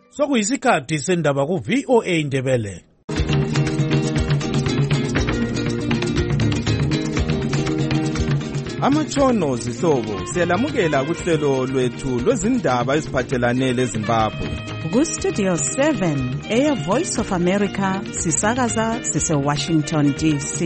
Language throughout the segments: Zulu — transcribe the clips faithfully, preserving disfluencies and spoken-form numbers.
Sokuyisikhathi sendaba ku V O A Indebele. Amatshono zihlobo siyalamukela kuhlelo lwethu lwezindaba eziphathelane leZimbabwe. Ku Studio seven Air Voice of America sisakaza sise Washington D C.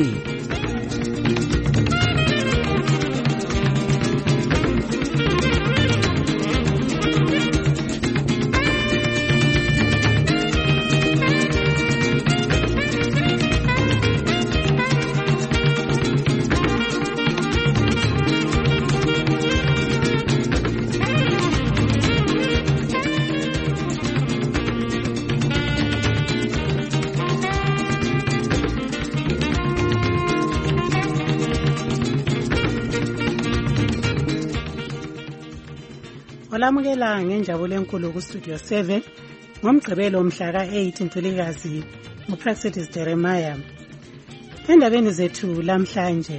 Olamukela ngenjabulo enkulu ku Studio seven ngomgqibelo mhla ka eight Ntulikazi uPraxedis Jeremiah. Endabeni zethu lamhlanje,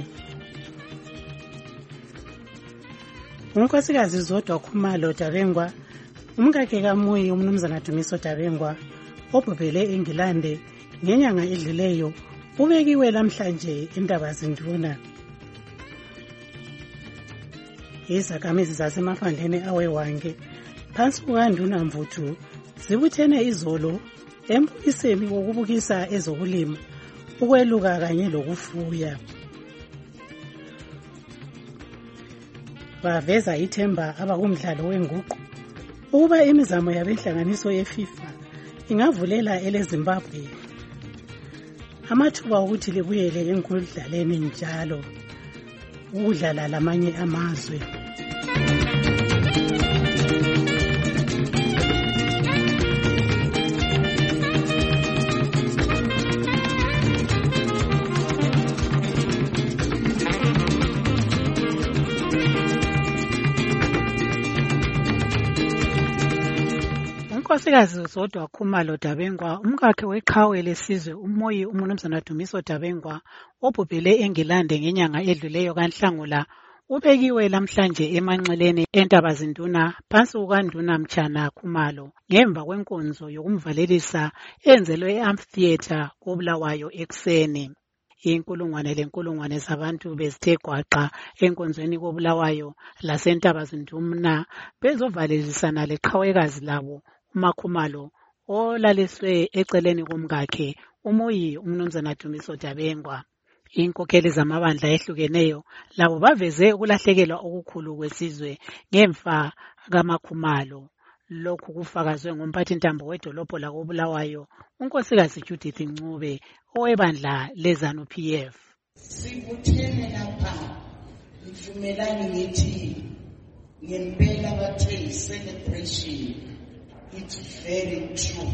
unkosikazi Zodwa Khumalo Dabengwa, umkakhe kaMuyi umnumzana Dumiso Dabengwa obhubhele eNgilande ngenyanga edluleyo ubekiwe lamhlanje eNtabazinduna. Izakhamizi zasemaphandleni aweWange phansi kukaNduna Mvuthu zibuthene izolo embukisweni wokubukisa ezokulima, ukweluka kanye lokufuya. Baveza ithemba abakumdlalo wenguqu ukuba imizamo yabenhlanganiso yeFIFA ingavulela eleZimbabwe amathuba ukuthi libuyele enkundlaleni njalo ukudlala lamanye amazwe. Unkosikazi Zodwa Khumalo Dabengwa, umkakhe weqhawe lesizwe uMoyi umnumzana Dumiso Dabengwa obhubhele eNgilande ngenyanga edluleyo kaNhlangula ubekiwe lamhlanje emanxeleni eNtabazinduna phansi kukaNduna Mchana Khumalo ngemva kwenkonzo yokumvalelisa enzelwe e-amphitheater koBulawayo ekuseni. Inkulungwane lenkulungwane zabantu bezithe gwaqa enkonzweni koBulawayo laseNtabazinduna bezovalelisana leqhawekazi labo uMakhumalo olaliswe eceleni komkakhe uMoyi umnumzana Dumiso Dabengwa. Inkokheli zamabandla ehlukeneyo labo baveze ukulahlekelwa okukhulu kwesizwe ngemfa kaMakhumalo. Lokhu kufakazwe ngumphathintambo wedolobho lakoBulawayo unkosikazi Judith Ncube owebandla leZANU P F. Sibuthene lapha ivumelani ngithi ngempela bathe celebration. It's very true.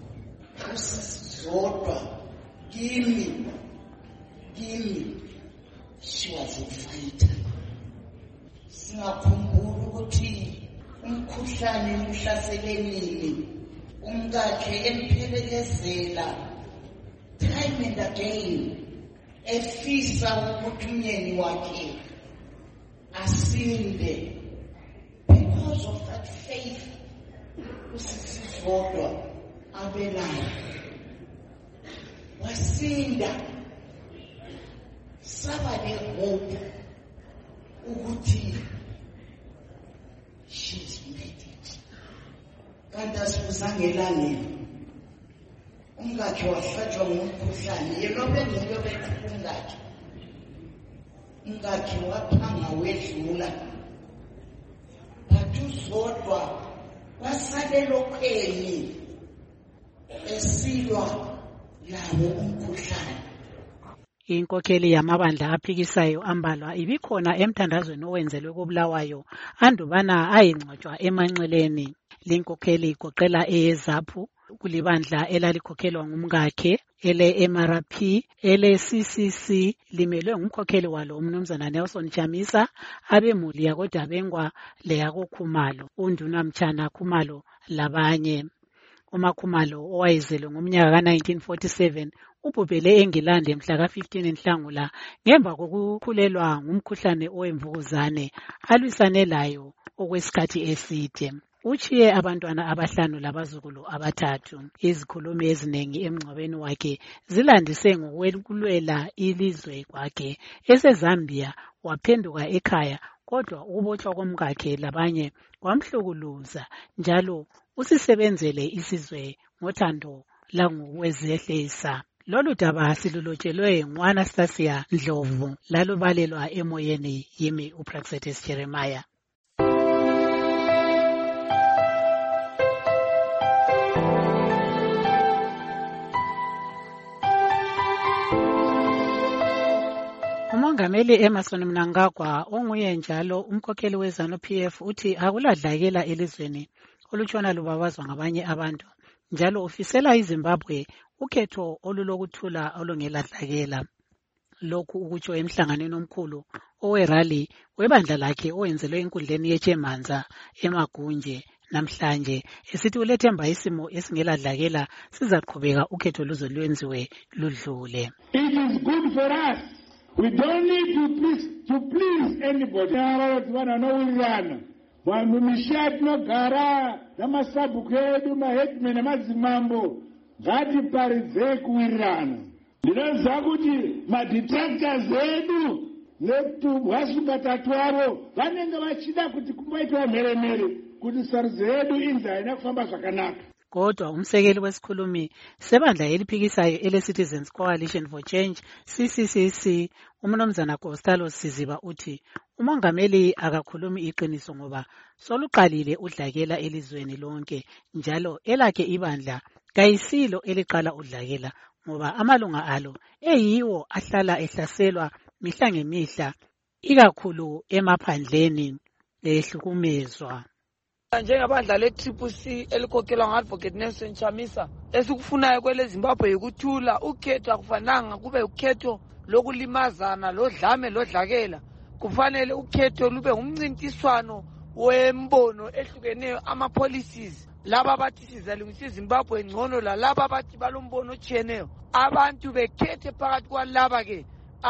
Usizodwa kimi kimi she was a fighter. Singakhumbula ukuthi umkhuhlane umhlaseleni umkakhe emphelekezela time and again efisa ukuthi umyeni wakhe asinde. Because of that faith usizodwa abelana wasinda, saba lehope ukuthi she's made it. Kanti asibuzangelangeni umkakhe wahlatshwa ngumkhuhlane yena bengeke bekhulu umkakhe umkakhe waphanga wedlula, but uZodwa wasale lokheni esilwa lawo umkhuhlane. Inkokheli yamabandla aphikisayo ambalwa ibikhona emthandazweni owenzelwe koBulawayo andubana ayingcwatshwa emanxeleni. Linkokheli igoqela eyeZAPU kulibandla elalikhokhelwa ngumkakhe, ele M R P, ele C C C limelwe ngumkhokheli walo umnumzana Nelson Chamisa, abemuli yakoDabengwa leyakoKhumalo, uNduna Mchana Khumalo labanye. uMakhumalo owayezelwe ngomnyaka ka nineteen forty-seven ubhubhele eNgilande mhla ka fifteen Nhlangula ngemva kokukhulelwa ngumkhuhlane owemvukuzane alwisane layo okwesikhathi eside. uchiye abantwana abahlanu labazukulu abathathu. Izikhulumi eziningi emngcwabeni wakhe zilandise ngokwekulwela ilizwe kwakhe. EseZambia waphenduka ekhaya, kodwa ukubotshwa komkakhe labanye kwamhlukuluza, njalo usisebenzele isizwe ngothando langokwezehlisa. Lolu daba silulotshelwe ngu-Anastasia Ndlovu, lalubalelwa emoyeni yimi uPraxetis Jeremiah. Umongameli Emmerson Mnangagwa, onguye njalo umkhokheli weZANU P F, uthi akuladlakela elizweni olutshona lubabazwa ngabanye abantu, njalo ufisela iZimbabwe ukhetho olulokuthula olungeladlakela. Lokhu ukutsho emhlanganweni omkhulu owerally webandla lakhe owenzelwe enkundleni yeChemanza eMagunje namhlanje, esithi ulethemba isimo esingeladlakela sizaqhubeka ukhetho luze lwenziwe ludlule. It is good for us. We don't need to please, to please anybody. Abantu vanowirana vanhu mishati nogara namasabhuku edu mahetmen namadzimambo ngatiparidze kuwirirana. Ndinoziva kuti maditractors edu netubwasubatatu avo vanenge vachida kuti kumboitwa mheremhere kuti sarudzo yedu inzi haina kufamba zvakanaka. Kodwa umsekeli wesikhulumi sebandla eliphikisayo ele-Citizens Coalition for Change C C C C, uMnumzana Gustalos Siziba, uthi umongameli akakhulumi iqiniso ngoba soluqalile udlakela elizweni lonke, njalo elakhe ibandla kayisilo eliqala udlakela ngoba amalunga alo eyiwo ahlala ehlaselwa mihla ngemihla, ikakhulu emaphandleni ehlukumezwa. Njengabandla le-Triple C elikhokhelwa ngu-Advocate Nelson Chamisa, esikufunayo kwele Zimbabwe yikuthula. Ukhetho akufananga kube ukhetho lokulimazana, lodlame, lodlakela. Kufanele ukhetho lube ngumncintiswano wembono ehlukeneyo, ama-policies. Laba bathi sizalungisa iZimbabwe ngcono lalaba bathi balombono otshiyeneyo. Abantu bekhethe phakathi kwalaba ke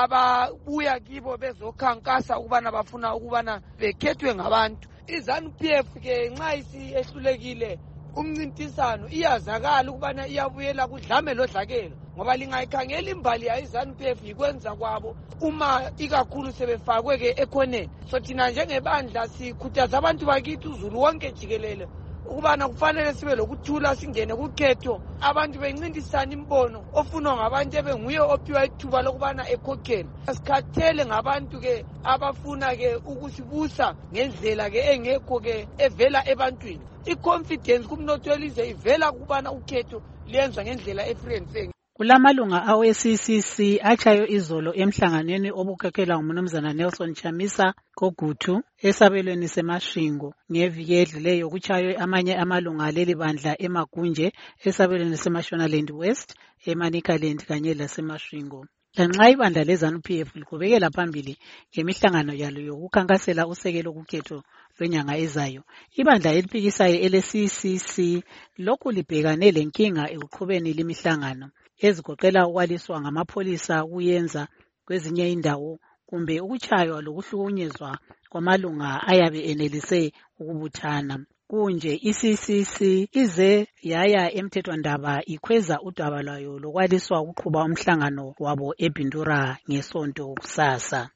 ababuya kibo bezokhankasa ukubana bafuna ukubana bekhethwe ngabantu. iZANU P F ke nxa isi ehlulekile umncintisano iyazakala ukubana iyabuyela kudlame lodlakela, ngoba lingayikhangela imbali ya iZANU P F yikwenza kwabo uma ikakhulu sebefakwe ke ekhoneni. So thina njengebandla sikhuthaza abantu bakithi uZulu wonke jikelele ukubana kufanele sibe lokuthula, singene kukhetho, abantu bencintisana imbono ofunwa ngabantu ebenguye ophiwa ithuba lokubana ekhokhele. Sikhathele ngabantu ke abafuna ke ukusibusa ngendlela ke engekho ke evela ebantwini. I-confidence kumnotho welizwe ivela kubana ukhetho liyenza ngendlela e-free and fair. Kulamalunga awe-C C C atshayo izolo emhlanganweni obukhokhelwa nguMnumzana Nelson Chamisa Kogutu esabelweni seMashingo. Ngeviki edluleyo kuchaywe amanye amalunga leli bandla eMagunje esabelweni seMashonaland West, eManicaland kanye laseMashingo. Lanxa ibandla leZANU P F liqhubekela phambili ngemihlangano yalo yokukhankasela usekelo kukhetho lwenyanga ezayo, ibandla eliphikisayo ele-C C C lokhu libhekane lenkinga ekuqhubeni lemihlangano ezigoqela ukwaliswa ngamapholisa kuyenza kwezinye indawo kumbe ukuchaywa lokuhlukunyezwa kwamalunga ayabe enelise ukubuthana. Kunje i-C C C ize yaya emthethwandaba ikhweza udaba lwayo lokwaliswa ukuqhuba umhlangano wabo eBindura ngesonto kusasa.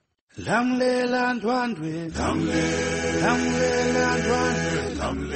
Lamlela ndwandwe, lamlela ndwandwe,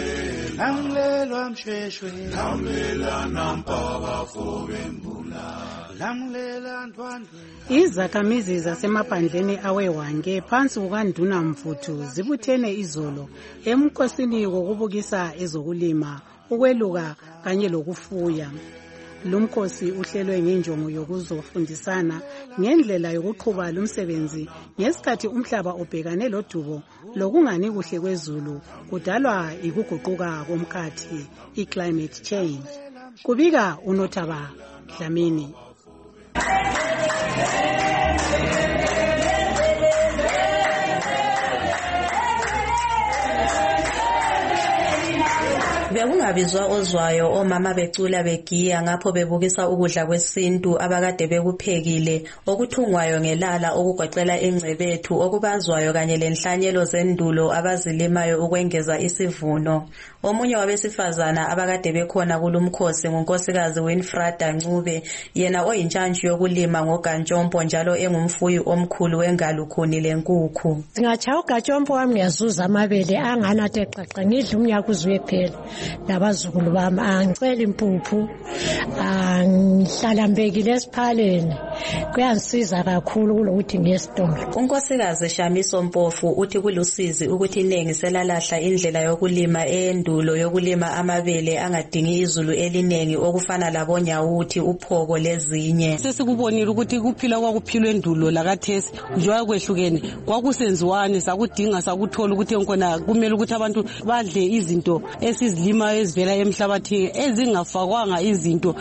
lamlela msheshwe, lamlela nampaba fobembula, lamlela ndwandwe. Izakhamizi zasemaphandleni aweWange phansi kukaNduna Mfuthu zibuthene izolo emkhosini wokubukisa ezokulima, ukweluka kanye lokufuya. Lumkhosi uhlelwe ngenjongo yokuzofundisana ngendlela yokuqhuba lumsebenzi ngesikhathi umhlaba ubhekane lodubo lokungani kuhle kwezulu kudalwa ikuguquka komkhathi, i-climate change. Kubika uNothaba Dlamini. Bekungabizwa ozwayo omama becula begiya ngapho bebukisa ukudla kwesintu abakade bekuphekile okuthungwayo ngelala okugoqela ingcebethu okubazwayo kanye lenhlanyelo zendulo abazilimayo ukwengeza isivuno. Omunye wabesifazana abakade bekhona kulumkhosi ngunkosikazi Winfrada Ncube, yena oyintshantshi yokulima ngoGantshompo njalo engumfuyi omkhulu wengalukhuni lenkukhu. Ngachaya uGantshompo wami ngiyazuza amabele anganathe xaxa ngidla umnyaka uzuye phela labazukulu bami angicela impuphu angihlala mbekile esiphaleni kuyangisiza kakhulu kulokuthi ngesitolo. Unkosikazi Shamiso Mpofu uthi kulusizi ukuthi inengi selalahla indlela yokulima endulo yokulima amabele angadingi izulu elinengi okufana labonyawuthi uphoko lezinye. Sesikubonile ukuthi kuphila kwakuphilwe endulo lakathesi njengoba kwehlukene kwakusenziwane sakudinga sakuthola ukuthi nkona kumele ukuthi abantu badle izinto esizilima ezivela emhlabathini ezingafakwanga izinto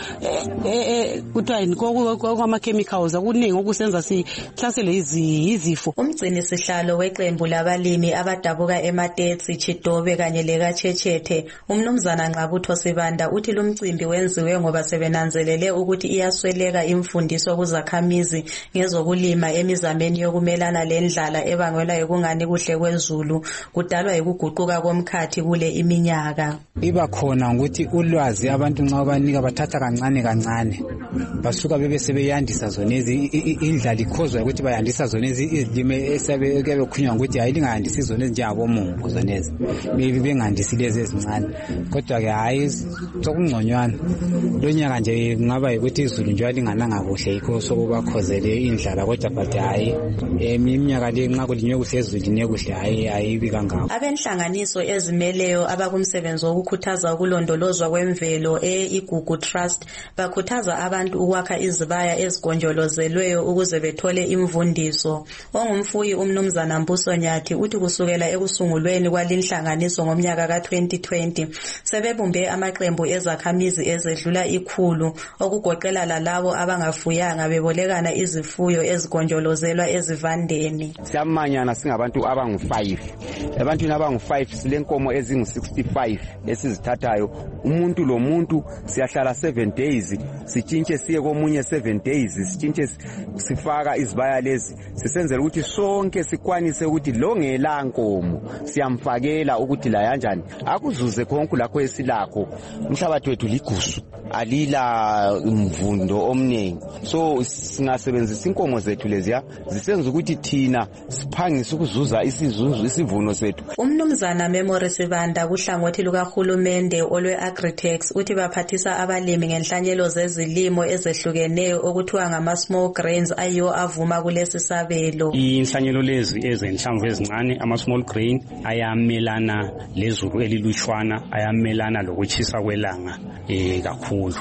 kuthiwa yini kwama chemicals akuningi okusenza sihlasele izifo. Umgcini sihlalo weqembu labalimi abadabuka eMatetsi, Chidobe kanye lekaChechethe umnumzana Nqabutho Sibanda uthi lumcimbi wenziwe ngoba sebenanzelele ukuthi iyasweleka imfundiso kuzakhamizi ngezokulima emizameni yokumelana lendlala ebangelwa yokungani kuhle kwezulu kudalwa yikuguquka komkhathi kule iminyaka. Iba khona ukuthi ulwazi abantu nxa banika bathatha kancane kancane basuka bebe sebeyandisa zonezi indlala ikhozwa ukuthi bayandisa zonezi izilime esabe bekhunywa ukuthi hayi lingayandisi zonezi njengabo mungu zonezi maybe bengandisi lezi ezincane kodwa ke hayi sokungconywana lonyaka nje ngaba ukuthi izulu nje lingananga kuhle yikho sokubakhozele indlala kodwa but hayi iminyaka le nxa kulinywe kuhle izulu linywe kuhle hayi ayibi kangako. Abenhlanganiso ezimeleyo abakumsebenzi wokukhuthaza ukulondolozwa kwemvelo e-Igugu Trust bakhuthaza abantu ukwakha izibaya ezigonjolozelweyo ukuze bethole imvundiso. Ongumfuyi umnumzana Mbuso Nyathi uthi kusukela ekusungulweni kwalinhlanganiso ngomnyaka ka twenty twenty sebebumbe amaqembu ezakhamizi ezedlula ikhulu okugoqela lalabo abangafuyanga bebolekana izifuyo ezigonjolozelwa ezivandeni. Siyamanyana singabantu abangu five. Abantu abangu five silenkomo ezingu sixty-five esizithathayo. Umuntu lo muntu siyahlala seven days sitshintshe siye komunye seven days sitshintshe sifaka izibaya lezi sisenzela ukuthi sonke sikwanise ukuthi longela nkomo siyamfakela ukuthi la kanjani akuzuze konke lakho esilakho. Umhlabathi wethu ligusu alila umvundo omnengi so singasebenzisa inkomo zethu leziya zisenza ukuthi thina siphangise ukuzuza isizuzu isivuno sethu. Umnumzana Memory Sibanda kuhlangothi lukahulumende olwe Agritex uthi baphathisa abalimi ngenhlanyelo zezilimo ezehlukeneyo okuthiwa ngama small grains ayiwo avuma kulesi sabelo. Inhlanyelo lezi ezenhlamvu ezincane ama small grain ayamelana lezulu elilutshwana ayamelana lokuchisa kwelanga eh kakhulu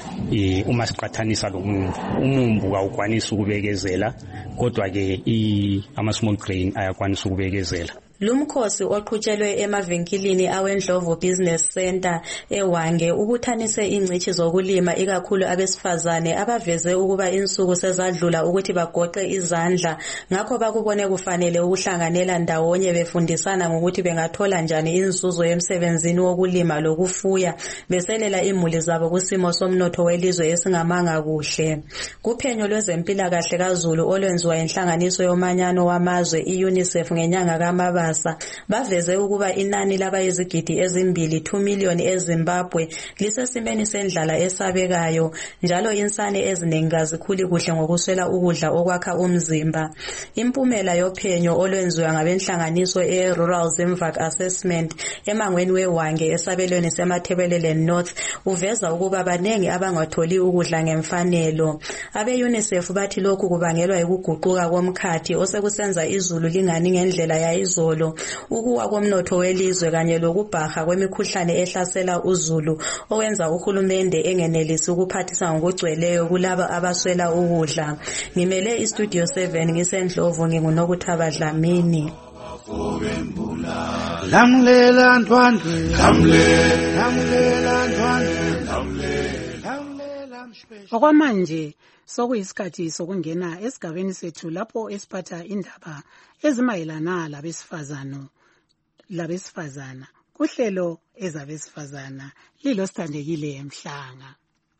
eh uma siqathanisa lo mumbu umumbu awukwanisi ukubekezela kodwa ke ama small grain ayakwanisa ukubekezela. Lumkhosi oqhutshelwe emavinkilini aweNdlovu Business Center eWange ubuthanise ingcithi zokulima ikakhulu abesifazane abaveze ukuba insuku sezadlula ukuthi bagoqe izandla ngakho bakubone kufanele ukuhlanganela ndawonye befundisana ngokuthi bengathola njani inzuzo emsebenzini wokulima lokufuya beselela imuli zabo kusimo somnotho welizwe esingamanga kuhle. Kuphenyo lwezempilakahle kaZulu olwenziwa inhlanganiso yomanyano wamazwe iUNICEF ngenyanga kaMabasa baveze ukuba inani labayizigidi ezimbili two million eZimbabwe lisesimeni sendlala esabekayo njalo insane eziningi kazikhuli kuhle ngokuswela ukudla okwakha umzimba. Impumela yophenyo olwenziwa ngabenhlanganiso e-Rural Zimvak Assessment emangweni weWange esabelweni seMathebelele North uveza ukuba banengi abangatholi ukudla ngemfanelo. Abe-UNICEF bathi lokhu kubangelwa yikuguquka komkhathi osekusenza izulu lingani ngendlela yayizolo ukuwa komnotho welizwe kanye lokubhaha kwemikhuhlane ehlasela uzulu owenza uhulumende engenelisi ukuphathisa ngokugcweleyo kulabo abaswela ukudla. Ngimele iStudio seven ngisendlovu nginguNokuthaba Dlamini. Lamlela Ntwandwe lamlela lamlela Ntwandwe lamlela mshweshwe. Okwamanje sokuyisikhathi sokungena esigabeni sethu lapho esiphatha indaba ezimayelana labesifazana labesifazana uhlelo ezabesifazana lilosithandekile emhlanga.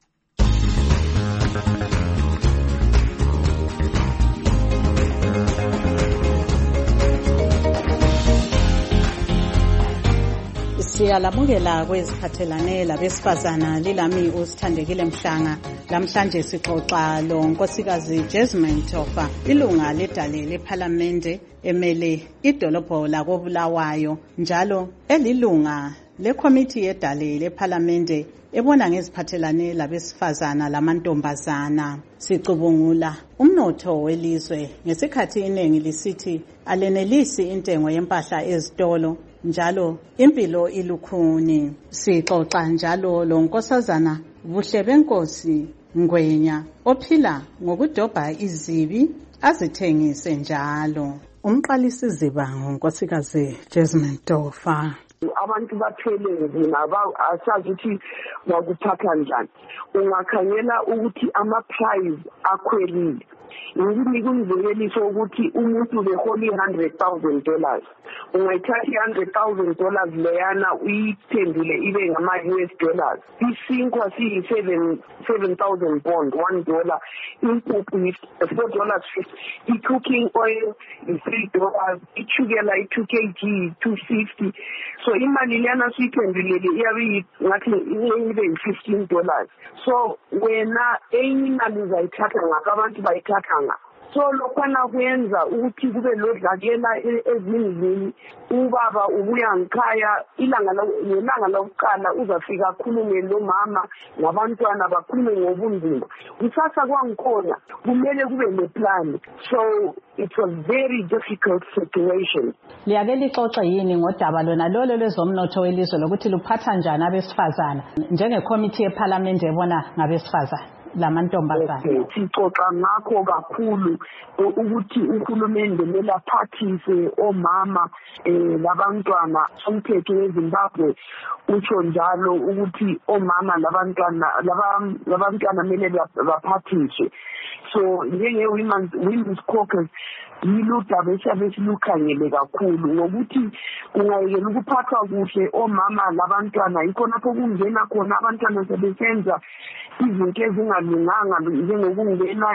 Siyalamukela kweziphathelane labesifazana lilami usithandekile mhlanga. Lamhlanje sixoxa lo nkosikazi Jasmine Tofa, ilunga ledale lePhalamende emele idolobho lakoBulawayo, njalo elilunga lekomiti yedale lePhalamende ebona ngeziphathelane labesifazana lamantombazana. Sicubungula umnotho welizwe ngesikhathi iningi lisithi alenelisi intengo yempahla ezitolo, njalo impilo ilukhuni. Sixoxa njalo lo nkosazana Buhle Benkosi Ngwenya ophila ngokudobha izibi azithengise njalo. Umqalisi ziba ngonkosikazi Jasmine Tofa. Abantu baphelele naba asazi ukuthi bakuphatha njani. Ungakhangela ukuthi ama price akhwelile. Ngikunika umzekeliso ukuthi umuntu behola one hundred thousand dollars. Ungayithatha one hundred thousand dollars leyana uyiphendule ibe ngama U S dollars. Isinkwa siyi seven thousand bond, one dollar. Impuphu is four dollars fifty. I-cooking oil is three dollars. Ichukela i-two kilograms, two fifty. So imali leyana siyiphendulele iyabe ngathi ibe fifteen dollars. So wena enye imali uzayithatha ngapha abantu bayithatha nga. So lokwana kwenza ukuthi kube lodlakela ezindlini. Ubaba ubuya ngikhaya ilanga ilanga lokuqala uzafika khulume lo mama nabantwana bakhulume ngobunzima. Kusasa kwangikhona kumele kube neplan. So it was very difficult situation. Liyake lixoxe yini ngodaba lona lolo lwezomnotho welizwe lokuthi luphatha njani abesifazana njengekomiti yePhalamende ebona ngabesifazana lamantombazana? Sixoxa ngakho kakhulu ukuthi uhulumende kumele aphathise omama labantwana. Umthetho weZimbabwe utsho njalo ukuthi omama labantwana labantwana kumele baphathiswe. So njenge women's women's caucus yiludaba esiyabe silukhangele kakhulu ngokuthi kungayekela ukuphathwa kuhle omama labantwana. Yikho lapho kungena khona abantwana sebesenza izinto ezingalunganga njengokungena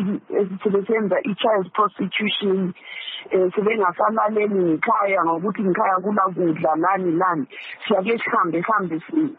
sebesenza i-child prostitution. Sebengasalaleli ngikhaya ngokuthi ngikhaya kula kudla nani nani. Siyake sihambe hambe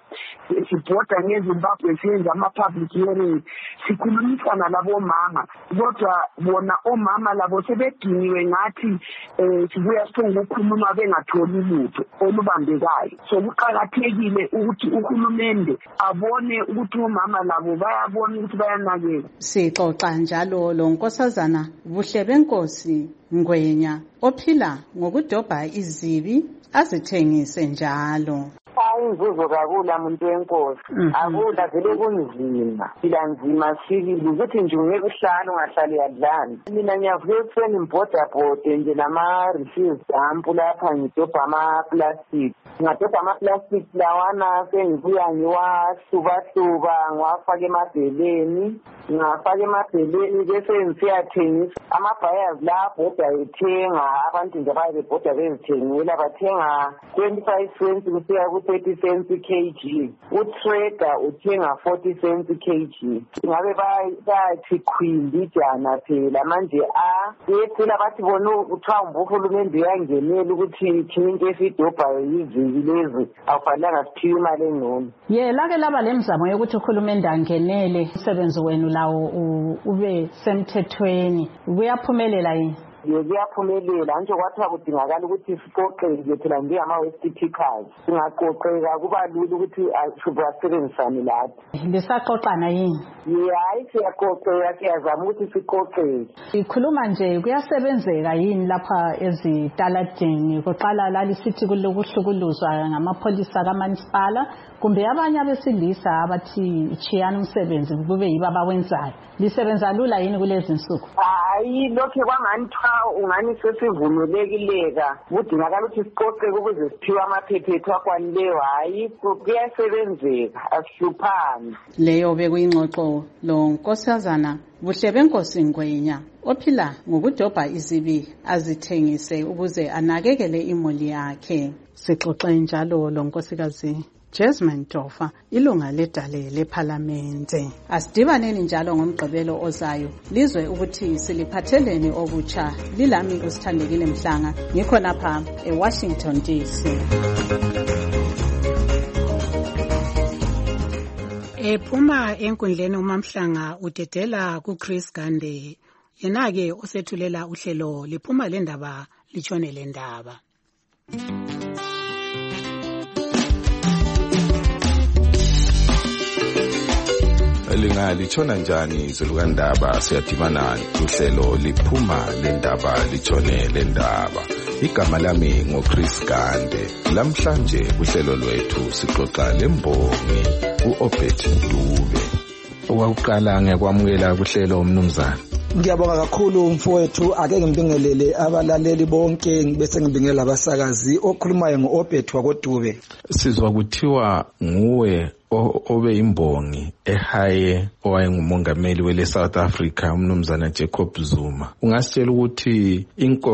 sibhoda ngeZimbabwe siyenza ama-public hearings sikhulumisana labo mama, kodwa bona omama labo sebediniwe ngathi sibuya siphonga ukukhuluma bengatholi lutho olubambekayo. So kuqakathekile ukuthi uhulumende abone ukuthi omama labo bayabona ukuthi bayanakeka. Sixoxa njalo lo nkosazana Buhle Benkosi Ngwenya ophila ngokudobha izibi azithengise njalo. Inzuzo kakula muntu wenkosi. Akula vele kunzima. Phila nzima sibili ukuthi nje ungeke uhlale ungahlali yadlana. Mina ngiyavuka ekuseni ngibhoda bhode nje nama refuse dump lapha ngidobha ama plastic. Ngadobha ama plastic lawana sengibuya ngiwahluba-hluba ngiwafaka emabheleni. Ngafaka emabheleni bese ngisiyathengisa. Ama-buyers la bhoda ethenga abantu nje bayebhoda bezithengela bathenga twenty-five cents kusiya ku thirty cents kg. Utrader uthenga forty cents kg. Ngabe bayathi khwindi jana phela manje a yephela bathi bona uthiwa uhulumende uyangenela ukuthi thina into esidobhayo yiziki lezi akufanelanga siphiwe imali engcono. Ye lake laba lemizamo yokuthi uhulumende angenele umsebenzi wenu lawo ube semthethweni, kuyaphumelela yini? Kuyaphumelela nje kwathiwa kudingakala ukuthi siqoqeke phela njengama-West Pickers. Singaqoqeka kuba lula ukuthi asibasebenzisane lathi. Lisaqoqana yini? Hayi siyaqoqeka siyazama ukuthi siqoqeke. Ikhuluma nje kuyasebenzeka yini lapha ezitaladini? Kuqala lalisithi kulokuhlukuluzwa ngamapholisa kamasipala kumbe abanye abesilisa abathi ichiyana umsebenzi kube yibo abawenzayo. Lisebenza lula yini kulezi nsuku? hayi lokho kwangani tha ungani sesivumelekileka kudingakala ukuthi siqoqeke ukuze siphiwe amaphephethu akwanileyo. Hayi kuyasebenzeka asihluphani. Leyo bekuyingxoxo lo Nkosazana Buhlebe Nkosi Ngwenya ophila ngokudobha izibi azithengise ukuze anakekele imuli yakhe. Sixoxe njalo lo Nkosikazi Jasmine Dofa ilunga ledale leParlamente. Asidibaneni njalo ngomgqibelo ozayo lizwe ukuthi siliphatheleni okutsha. Lilami uSithandekile Mhlanga ngikho lapha eWashington D C. Ephuma enkundleni uMamhlanga udedela kuChris Gande. Yena ke osethulela uhlelo liphuma lendaba litshone lendaba. Elinga litshona njani izolukandaba siyadibana kuhlelo liphuma lendaba litshone lendaba. Igama lami ngoChris Gande. Lamhlanje kuhlelo lwethu sixoxa lembongi uObed Dube. Owakuqala ngiyakwamukela kuhlelo umnumzana. Ngiyabonga kakhulu mfowethu, ake ngibingelele abalaleli bonke ngibese ngibingelela abasakazi. Okhulumayo ngoObed wakoDube. Sizwa kuthiwa nguwe obe imbongi ehaye owayengumongameli wele South Africa umnumzana Jacob Zuma. Ungasitshela ukuthi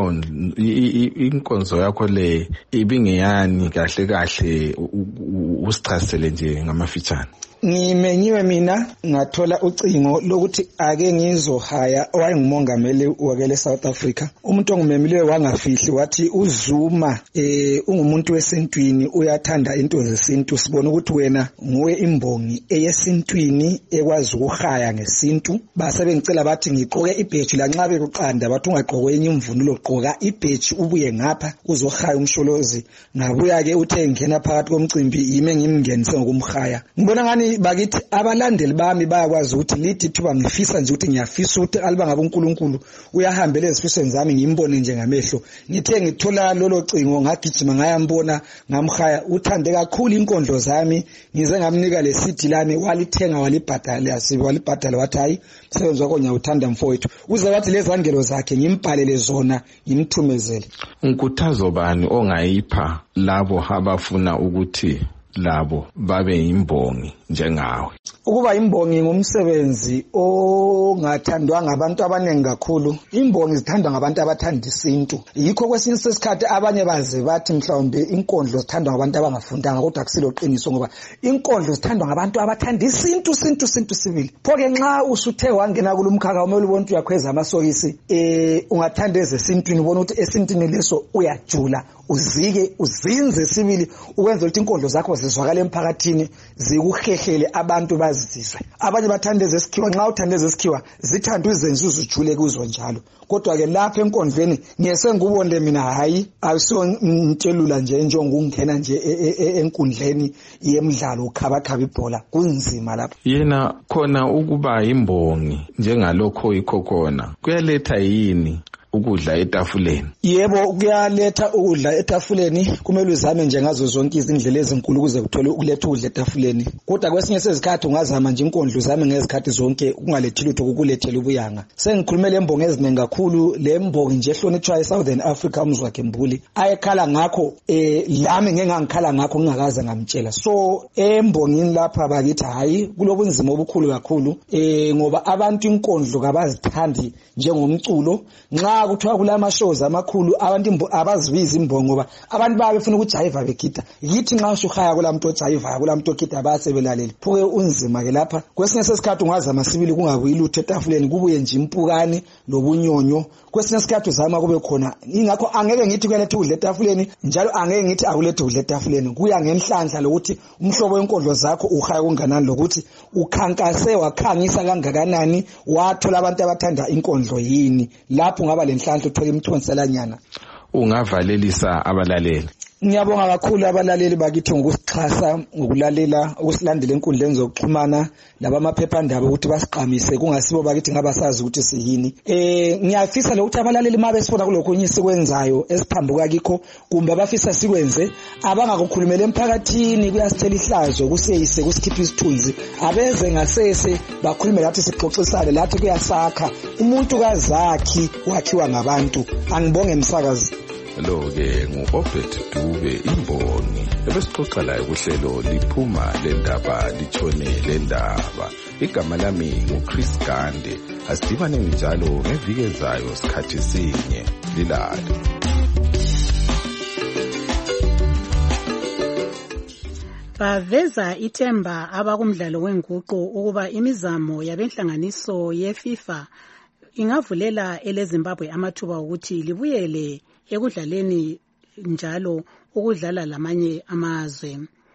inkonzo yakho le ibingeyani kahle kahle, usichasele nje ngamafitshane? Ngimenyiwe mina ngathola ucingo lokuthi ake ngizohaya owayengumongameli wakele South Africa. Umuntu ongumemileyo wangafihli wathi uZuma eh ungumuntu wesintwini uyathanda into zesintu. Sibona ukuthi wena nguwe imbongi eyesintwini ekwazi ukuhaya ngesintu. Base bengicela bathi ngiqoke ibheji la nxa bekuqanda bathi ungaqoke enye imvunulo, qoka ibheji ubuye ngapha uzohaya umsholozi. Ngabuya ke uthe ngena phakathi komcimbi yime ngimngenise ngokumhaya. Ngibona ngani bakithi abalandeli bami bayakwazi ukuthi lithi thuba ngifisa nje ukuthi ngiyafisa ukuthi aliba ngabe uNkulunkulu uyahambela ezifisweni zami ngimbone nje ngamehlo. Ngithe ngithola lolo cingo ngagijima ngayambona ngamhaya. Uthande kakhulu inkondlo zami, ngize ngamnika lesidi lami walithenga walibhadala. Yasibe walibhadala wathi hayi msebenzi wakho ngiyawuthanda mfowethu. Uze wathi lezangelo zakhe ngimbhalele zona ngimthumezele. Unkuthazo bani ongayipha labo abafuna ukuthi labo babe imbongi njengawe? Ukuba imbongi ngumsebenzi ongathandwa ngabantu abanengi kakhulu. Imbongi zithandwa ngabantu abathanda isintu. Yikho kwesinye isikhathi abanye baze bathi mhlawumbe inkondlo zithandwa ngabantu abangafundanga, kodwa akusilo qiniso ngoba inkondlo zithandwa ngabantu abathanda isintu sintu sintu sibili. Phoke nxa usuthe wangena kulumkhakha umele ubone ukuthi uyakhweza amasokisi eh ungathanda ezesintwini, ubone ukuthi esintwini leso uyajula uzike uzinze sibili ukwenza ukuthi inkondlo zakho zizwakale emphakathini zikuhehlele abantu bazizwe. Abanye bathanda ezesikhiwa, nxa uthanda ezesikhiwa zithanda uzenze uzujule kuzo njalo. Kodwa ke lapha enkondlweni ngiyese ngubonile mina hayi akuso ntshelula nje njengokungena nje enkundleni yemidlalo ukhabakhaba ibhola kunzima lapha. Yena khona ukuba imbongi njengalokho ikho khona kuyaletha yini ukudla etafuleni? Yebo kuyaletha ukudla etafuleni. Kumele uzame nje ngazo zonke izindlela ezinkulu ukuze uthole ukuletha ukudla etafuleni. Kodwa kwesinye sezikhathi ungazama nje inkondlo zami ngezikhathi zonke ungalethi lutho kukulethela ubuyanga. Sengikhulumela embongi eziningi kakhulu. Le mbongi nje ehlonitshwa eSouthern Africa umzwakhe Mbuli ayekhala ngakho eh lami ngeke ngangikhala ngakho ngingakaze ngamtshela. So embongini lapha bakithi hayi kulobunzima obukhulu kakhulu eh ngoba abantu inkondlo kabazithandi njengomculo. Nxa kuthiwa kulama shows amakhulu abantu abazibiza imbongo ngoba abantu bayafuna ukujayiva begida. Yithi nxa usuhaya kulamuntu ojayiva kulamuntu ogida bayasebelaleli. Phoke unzima ke lapha. Kwesinye sesikhathi ungazama sibili kungabuyi lutho etafuleni kubuye nje impukani lobunyonyo. Kwesinye isikhathi uzama kube khona. Ingakho angeke ngithi kuyaletha ukudla etafuleni njalo angeke ngithi akulethe ukudla etafuleni. Kuya ngenhlanhla lokuthi umhlobo wenkondlo zakho uhaya kunganani, lokuthi ukhankase wakhangisa kangakanani, wathola abantu abathanda inkondlo yini. Lapho ngaba lenhlanhla uthola imthonselanyana. Ungavalelisa abalaleli? Ngiyabonga kakhulu abalaleli bakithi ngokusixhasa ngokulalela ukusilandela enkundleni zokuxhumana labamaphephandaba ukuthi basiqhamise kungasibo bakithi ngabasazi ukuthi siyini. Eh ngiyafisa lokuthi abalaleli mabe sifuna kulokho nyisikwenzayo esiphambuka kikho kumbe abafisa sikwenze abangakukhulumela emphakathini kuyasithela ihlazo kuseyise kusikhipha isithunzi abeze ngasese bakhulume lathi sixoxisane lathi kuyasakha umuntu kazakhi wakhiwa ngabantu. Angibonge emsakazi. Lo ke nguObed Dube imboni ebesixoxa la kuhlelo liphuma lendaba litshone lendaba. Igama lami nguChris Gande. Asidibane njalo ngeviki ezayo sikhathi sinye lilale. Baveza ithemba abakumdlalo wenguqu ukuba imizamo yabenhlanganiso yeFIFA ingavulela eleZimbabwe amathuba ukuthi libuyele ekudlaleni njalo ukudlala lamanye amazwe.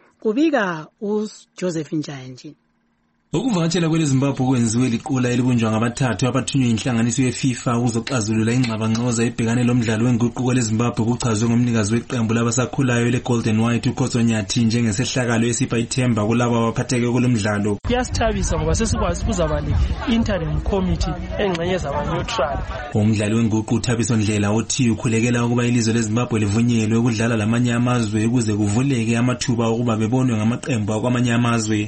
Kubika uJoseph Njanji. Ukuvakatshela kweleZimbabwe kwenziwe liqula elibunjwa ngabathathu abathunywe inhlanganiso yeFIFA ukuzoxazulula ingxabangxoza ebhekane lomdlalo wenguqu kweleZimbabwe kuchazwe ngomnikazi weqembu labasakhulayo leGolden White uKhoso Nyathi njengesehlakalo esipha ithemba kulabo abaphatheke kulomdlalo. Kuyasithabisa ngoba sesikwazi kuzaba le-interim committee engxenye zaba-neutral. Umdlali wenguqu uThabiso Ndlela othi ukhulekela ukuba ilizwe leZimbabwe livunyelwe ukudlala lamanye amazwe ukuze kuvuleke amathuba okuba bebonwe ngamaqembu akwamanye amazwe.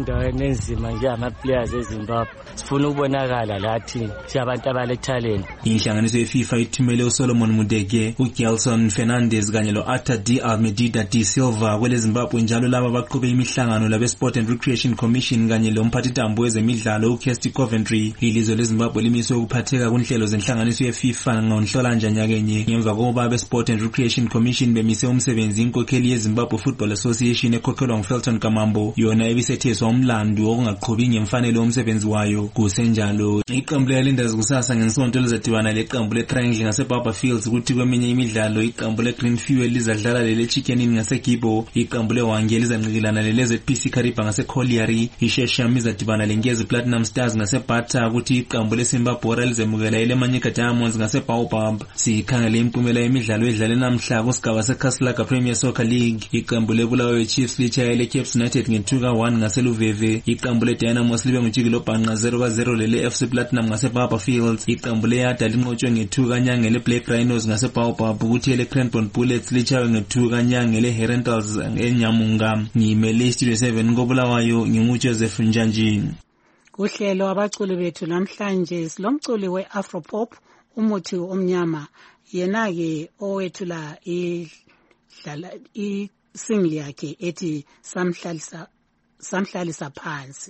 Nenzima nje ama-players eZimbabwe sifuna ukubonakala lathi siyabantu abale-talent. Inhlanganiso yeFIFA ithumele uSolomon Mudege, uGelson Fernandez kanye lo-Arthur D. Almeida D. Silva kweleZimbabwe njalo laba baqhube imihlangano labe-Sport and Recreation Commission kanye lomphathitambo wezemidlalo uKirsty Coventry. Ilizwe leZimbabwe limiswe ukuphatheka kunhlelo zenhlanganiso yeFIFA ngoNhlolanja nyakenye ngemva kokuba abe-Sport and Recreation Commission bemise umsebenzi inkokheli yeZimbabwe Football Association ekhokhelwa nguFelton Kamambo yona ebisetheswa umlando okungaqhubi ngemfanelo umsebenzi wayo. Kusenjalo iqembu leLinders kusasa ngensonto lizadibana leqembu leTriangle ngaseBarber Fields kuthi kweminye imidlalo iqembu leGreen Fuel lizadlala leleChicken Inn ngaseGibo, iqembu leWange lizanqikilana leleZPC Kariba ngaseCollieri, iShesham izadibana leNgezi Platinum Stars ngaseBata kuthi iqembu leSimbabwe lizemukela eleManyika Diamonds ngaseBaobab. Sikhangele impumela yemidlalo edlale namhla kusigaba seKaslaga Premier Soccer League, iqembu leBulawayo Chiefs lichaya leCape United nge-two one ngaseLuveve, iqembu leDynamos libe nguJikilo Bhanqa zero zero lele-F C Platinum ngaseBarber Fields, iqembu leYada linqotshwe nge-two kanyanga leBlack Rhinos ngaseBaobab kuthi eleCranbourne Bullets lichawe nge-two kanyanga leHerentals eNyamunga. Ngimele iStudio seven koBulawayo nginguJoseph Njanji. Kuhlelo abaculi bethu namhlanje silomculi we-Afropop umuthi omnyama yena ke owethula idlala i-single yakhe ethi samhlalisa samhlalisa phansi.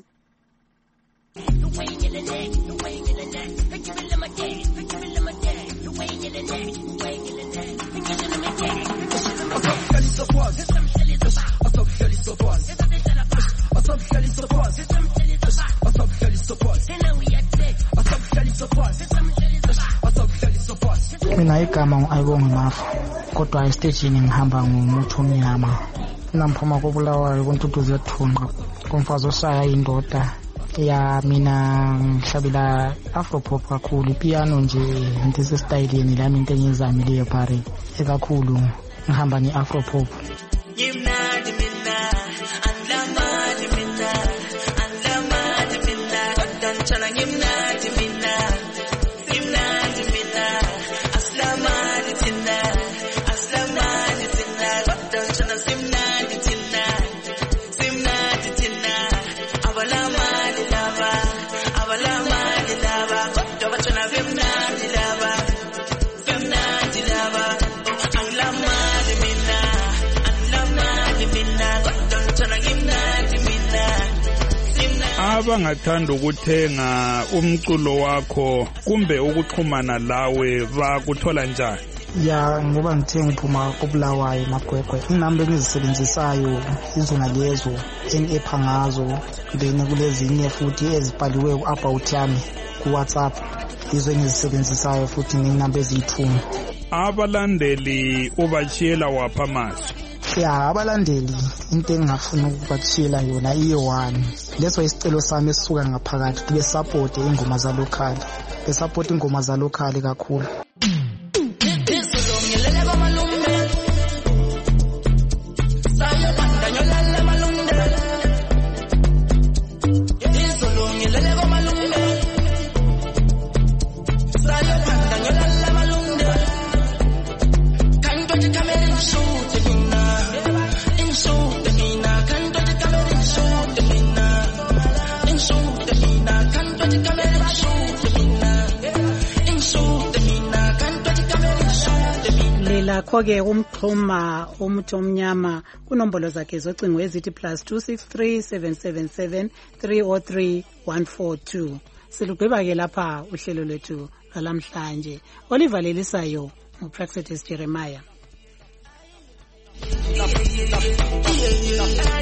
Mina igama ngu-Ayibonga Mafu kodwa esitejini ngihamba ngumuthi omnyama. Namphuma koBulawayo kuNtutuzi yathunqa kumfazi oshaya indoda ya mina ngihlabela Afropop kakhulu, piano nje ndisestyleni lami into engizamileyo pare ekakhulu ngihamba ngeAfropop. Yimnandi mina andlamani mina andlamani mina kodwa ngimnandi mina simnandi mina aslamani thina aslamani thina kodwa ngitshana simnandi thina simnandi thina abalamali laba abalamali laba kodwa batshana bemnandi laba bemnandi laba anglamali mina anglamali mina kodwa ngitshana ngimnandi mina. Abangathanda ukuthenga umculo wakho kumbe ukuxhumana lawe bakuthola njani? Ya ngoba ngithenga uphuma koBulawayo Magwegwe, inamba engizisebenzisayo izona lezo engipha ngazo, then kulezinye futhi ezibhaliwe ku-about yami ku-WhatsApp izo engizisebenzisayo futhi nginamba eziyithuma. Abalandeli ubachiyela wapha amazwi? Ya abalandeli into engingafuna ukubatshiyela yona iyo one, leso isicelo sami esisuka ngaphakathi kube support ingoma zalokhali, be support ingoma zalokhali kakhulu. ngakho-ke umxhuma umuthi omnyama kunombolo zakhe zocingo ezithi plus two six three seven seven seven three oh three one four two. Silugqiba-ke lapha uhlelo lwethu lwalamhlanje. Olivalelisayo nguPraxetis Jeremiah.